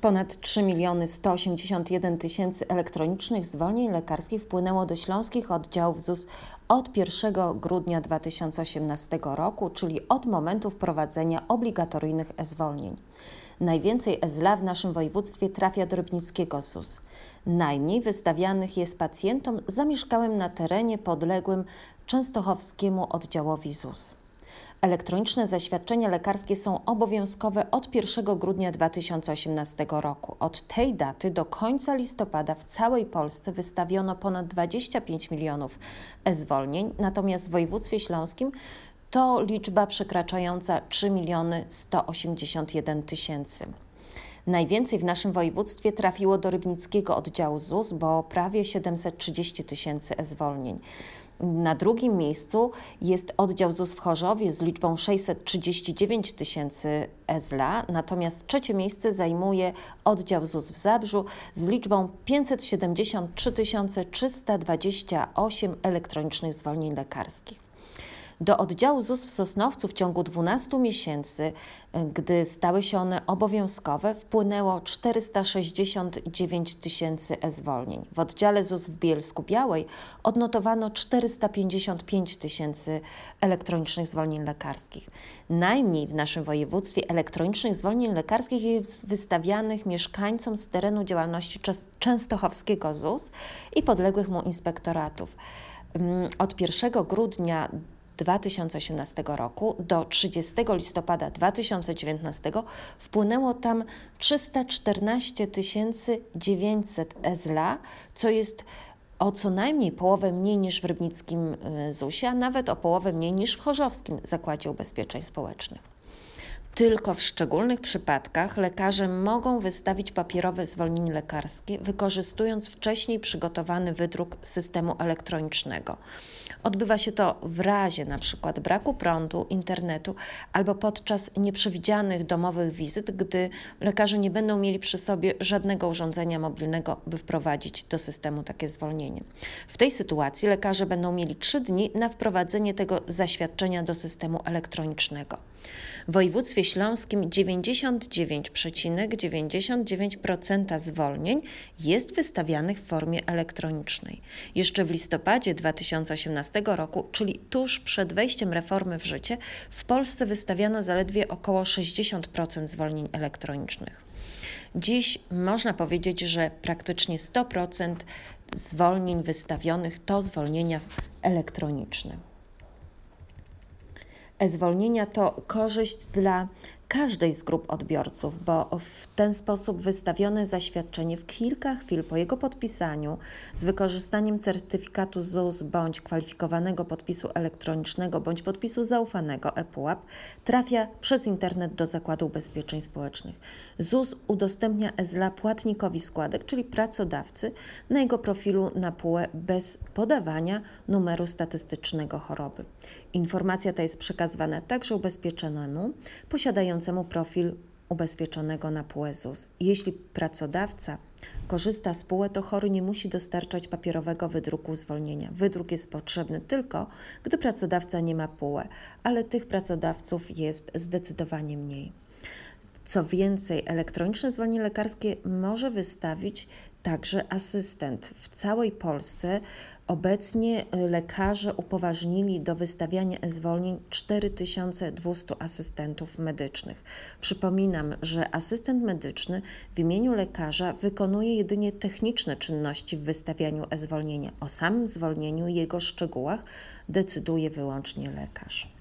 Ponad 3 181 000 elektronicznych zwolnień lekarskich wpłynęło do śląskich oddziałów ZUS od 1 grudnia 2018 roku, czyli od momentu wprowadzenia obligatoryjnych e-zwolnień. Najwięcej e-ZLA w naszym województwie trafia do rybnickiego ZUS. Najmniej wystawianych jest pacjentom zamieszkałym na terenie podległym częstochowskiemu oddziałowi ZUS. Elektroniczne zaświadczenia lekarskie są obowiązkowe od 1 grudnia 2018 roku. Od tej daty do końca listopada w całej Polsce wystawiono ponad 25 milionów e-zwolnień, natomiast w województwie śląskim to liczba przekraczająca 3 181 000. Najwięcej w naszym województwie trafiło do rybnickiego oddziału ZUS, bo prawie 730 000 e-zwolnień. Na drugim miejscu jest oddział ZUS w Chorzowie z liczbą 639 000 e-ZLA, natomiast trzecie miejsce zajmuje oddział ZUS w Zabrzu z liczbą 573 328 elektronicznych zwolnień lekarskich. Do oddziału ZUS w Sosnowcu w ciągu 12 miesięcy, gdy stały się one obowiązkowe, wpłynęło 469 000 e-zwolnień. W oddziale ZUS w Bielsku-Białej odnotowano 455 000 elektronicznych zwolnień lekarskich. Najmniej w naszym województwie elektronicznych zwolnień lekarskich jest wystawianych mieszkańcom z terenu działalności częstochowskiego ZUS i podległych mu inspektoratów. Od 1 grudnia 2018 roku do 30 listopada 2019 wpłynęło tam 314 900 e-ZLA, co jest o co najmniej połowę mniej niż w rybnickim ZUS-ie, a nawet o połowę mniej niż w chorzowskim Zakładzie Ubezpieczeń Społecznych. Tylko w szczególnych przypadkach lekarze mogą wystawić papierowe zwolnienie lekarskie, wykorzystując wcześniej przygotowany wydruk systemu elektronicznego. Odbywa się to w razie np. braku prądu, internetu albo podczas nieprzewidzianych domowych wizyt, gdy lekarze nie będą mieli przy sobie żadnego urządzenia mobilnego, by wprowadzić do systemu takie zwolnienie. W tej sytuacji lekarze będą mieli 3 dni na wprowadzenie tego zaświadczenia do systemu elektronicznego. W województwie śląskim 99,99% zwolnień jest wystawianych w formie elektronicznej. Jeszcze w listopadzie 2018 roku, czyli tuż przed wejściem reformy w życie, w Polsce wystawiano zaledwie około 60% zwolnień elektronicznych. Dziś można powiedzieć, że praktycznie 100% zwolnień wystawionych to zwolnienia elektroniczne. E-zwolnienia to korzyść dla każdej z grup odbiorców, bo w ten sposób wystawione zaświadczenie w kilka chwil po jego podpisaniu z wykorzystaniem certyfikatu ZUS bądź kwalifikowanego podpisu elektronicznego bądź podpisu zaufanego ePUAP trafia przez internet do Zakładu Ubezpieczeń Społecznych. ZUS udostępnia e-ZLA płatnikowi składek, czyli pracodawcy, na jego profilu na PUE bez podawania numeru statystycznego choroby. Informacja ta jest przekazywana także ubezpieczonemu posiadającemu profil ubezpieczonego na PUE ZUS. Jeśli pracodawca korzysta z PUE, to chory nie musi dostarczać papierowego wydruku zwolnienia. Wydruk jest potrzebny tylko, gdy pracodawca nie ma PUE, ale tych pracodawców jest zdecydowanie mniej. Co więcej, elektroniczne zwolnienie lekarskie może wystawić także asystent. W całej Polsce obecnie lekarze upoważnili do wystawiania e-zwolnień 4200 asystentów medycznych. Przypominam, że asystent medyczny w imieniu lekarza wykonuje jedynie techniczne czynności w wystawianiu e-zwolnienia. O samym zwolnieniu i jego szczegółach decyduje wyłącznie lekarz.